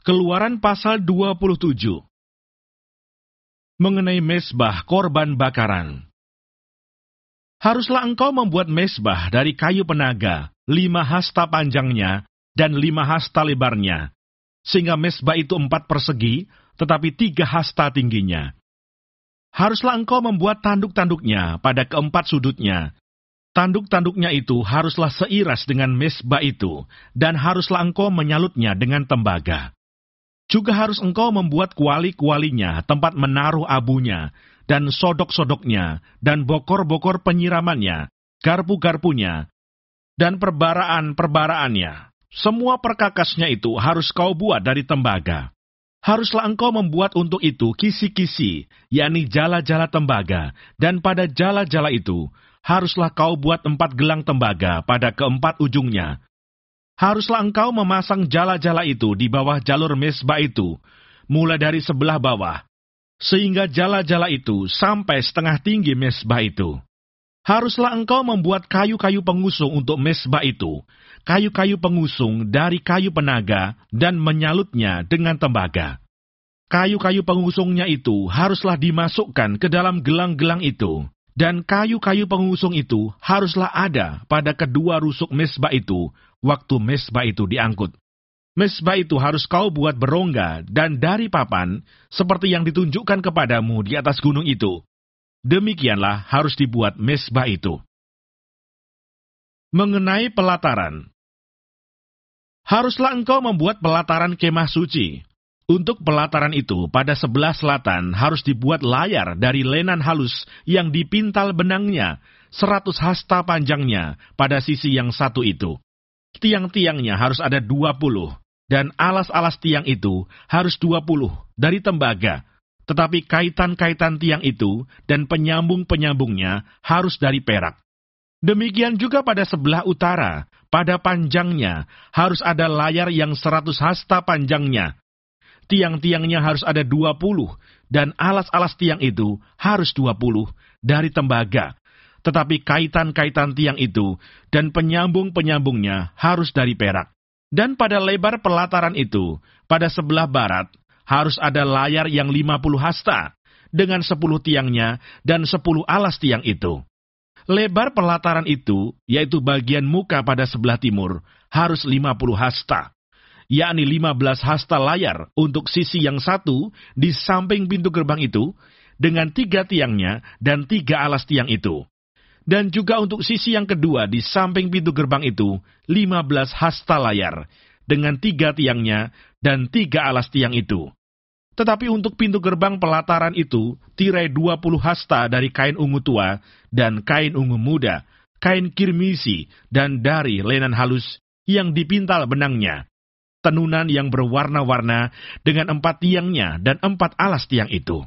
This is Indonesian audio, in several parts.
Keluaran pasal 27. Mengenai mezbah korban bakaran. Haruslah engkau membuat mezbah dari kayu penaga, 5 hasta panjangnya dan 5 hasta lebarnya, sehingga mezbah itu 4 persegi, tetapi 3 hasta tingginya. Haruslah engkau membuat tanduk-tanduknya pada keempat sudutnya. Tanduk-tanduknya itu haruslah seiras dengan mezbah itu, dan haruslah engkau menyalutnya dengan tembaga. Juga harus engkau membuat kuali-kualinya, tempat menaruh abunya, dan sodok-sodoknya, dan bokor-bokor penyiramannya, garpu-garpunya, dan perbaraan-perbaraannya. Semua perkakasnya itu harus kau buat dari tembaga. Haruslah engkau membuat untuk itu kisi-kisi, yakni jala-jala tembaga, dan pada jala-jala itu, haruslah kau buat 4 gelang tembaga pada keempat ujungnya. Haruslah engkau memasang jala-jala itu di bawah jalur mezbah itu, mulai dari sebelah bawah, sehingga jala-jala itu sampai setengah tinggi mezbah itu. Haruslah engkau membuat kayu-kayu pengusung untuk mezbah itu, kayu-kayu pengusung dari kayu penaga, dan menyalutnya dengan tembaga. Kayu-kayu pengusungnya itu haruslah dimasukkan ke dalam gelang-gelang itu, dan kayu-kayu pengusung itu haruslah ada pada kedua rusuk mezbah itu, waktu mezbah itu diangkut. Mezbah itu harus kau buat berongga dan dari papan, seperti yang ditunjukkan kepadamu di atas gunung itu. Demikianlah harus dibuat mezbah itu. Mengenai pelataran. Haruslah engkau membuat pelataran kemah suci. Untuk pelataran itu, pada sebelah selatan harus dibuat layar dari lenan halus yang dipintal benangnya, 100 hasta panjangnya pada sisi yang satu itu. Tiang-tiangnya harus ada 20, dan alas-alas tiang itu harus 20 dari tembaga, tetapi kaitan-kaitan tiang itu dan penyambung-penyambungnya harus dari perak. Demikian juga pada sebelah utara, pada panjangnya harus ada layar yang 100 hasta panjangnya. Tiang-tiangnya harus ada 20, dan alas-alas tiang itu harus 20 dari tembaga. Tetapi kaitan-kaitan tiang itu dan penyambung-penyambungnya harus dari perak. Dan pada lebar pelataran itu, pada sebelah barat, harus ada layar yang 50 hasta, dengan 10 tiangnya dan 10 alas tiang itu. Lebar pelataran itu, yaitu bagian muka pada sebelah timur, harus 50 hasta, yakni 15 hasta layar untuk sisi yang satu di samping pintu gerbang itu, dengan 3 tiangnya dan 3 alas tiang itu. Dan juga untuk sisi yang kedua di samping pintu gerbang itu, 15 hasta layar, dengan 3 tiangnya dan 3 alas tiang itu. Tetapi untuk pintu gerbang pelataran itu, tirai 20 hasta dari kain ungu tua, dan kain ungu muda, kain kirmisi, dan dari lenan halus yang dipintal benangnya. Tenunan yang berwarna-warna dengan 4 tiangnya dan 4 alas tiang itu.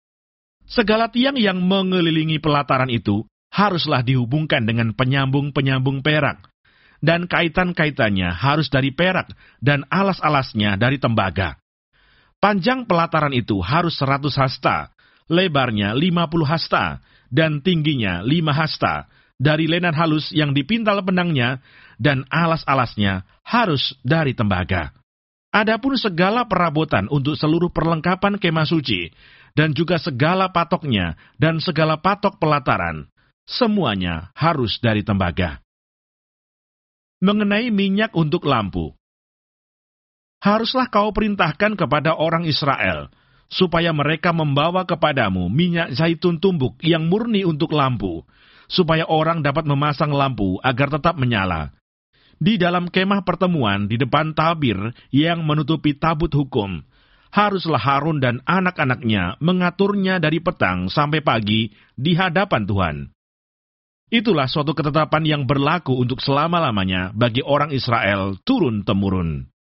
Segala tiang yang mengelilingi pelataran itu haruslah dihubungkan dengan penyambung-penyambung perak, dan kaitan-kaitannya harus dari perak dan alas-alasnya dari tembaga. Panjang pelataran itu harus 100 hasta, lebarnya 50 hasta, dan tingginya 5 hasta, dari lenan halus yang dipintal benangnya, dan alas-alasnya harus dari tembaga. Adapun segala perabotan untuk seluruh perlengkapan kemah suci, dan juga segala patoknya, dan segala patok pelataran, semuanya harus dari tembaga. Mengenai minyak untuk lampu. Haruslah kau perintahkan kepada orang Israel, supaya mereka membawa kepadamu minyak zaitun tumbuk yang murni untuk lampu, supaya orang dapat memasang lampu agar tetap menyala. Di dalam kemah pertemuan di depan tabir yang menutupi tabut hukum, haruslah Harun dan anak-anaknya mengaturnya dari petang sampai pagi di hadapan Tuhan. Itulah suatu ketetapan yang berlaku untuk selama-lamanya bagi orang Israel turun-temurun.